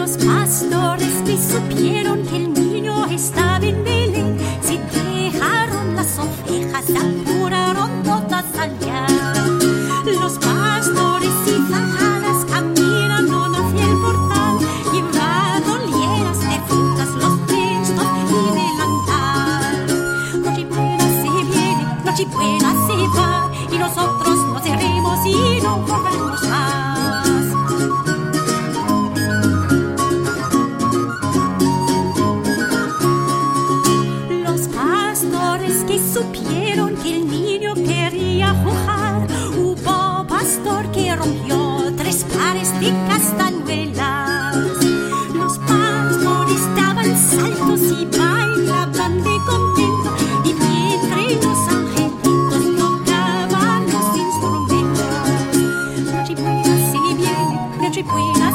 Los pastores que supieron que el niño estaba en Belén, se dejaron las ovejas, apuraron todas allá. Los pastores y fajadas caminaron hacia el portal, llevando lieras de frutas, los cestos y delantal. Nochebuena se viene, Nochebuena se va, y nosotros nos iremos y no volveremos más. Que supieron que el niño quería jugar, hubo pastor que rompió 3 pares de castañuelas. Los pastores daban saltos y bailaban de contento, y mientras los angelitos tocaban los instrumentos. Nochebuena se viene, Nochebuena